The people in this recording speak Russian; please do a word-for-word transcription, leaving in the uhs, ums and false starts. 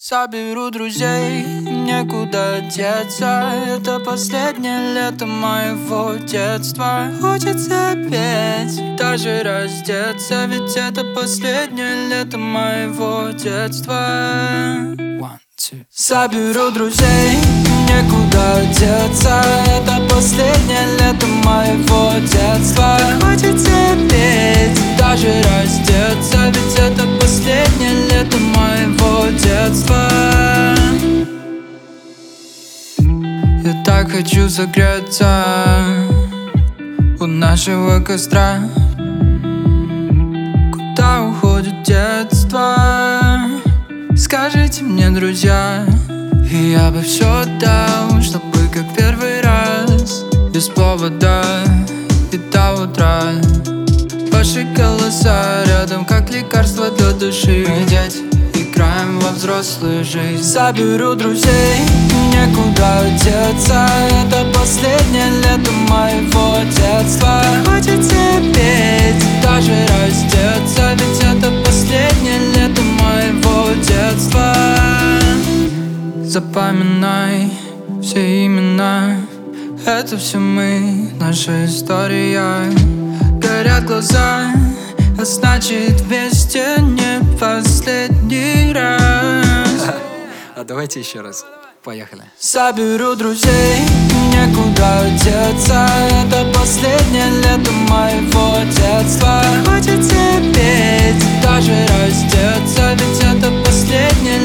Соберу друзей, некуда деться. Это последнее лето моего детства. Хочется петь, даже раздеться, ведь это последнее лето моего детства. One, two. Соберу друзей, некуда деться. Это последнее лето моего детства. Хочется петь, даже раздеться, ведь это последнее лето моего детства. Я так хочу согреться у нашего костра. Куда уходит детство? Скажите мне, друзья, и я бы все отдал, чтобы как первый раз, без повода и до утра. Ваши голоса рядом, как лекарство для души. Мы, дети, играем во взрослую жизнь. Соберу друзей, некуда деться. Это последнее лето моего детства. Хочется петь, даже раздеться, ведь это последнее лето моего детства. Запоминай все имена, это все мы, наша история. Горят глаза, а значит вместе не последний раз. А давайте еще раз. Поехали. Соберу друзей, некуда деться. Это последнее лето моего детства. Хочется петь, даже раздеться, ведь это последнее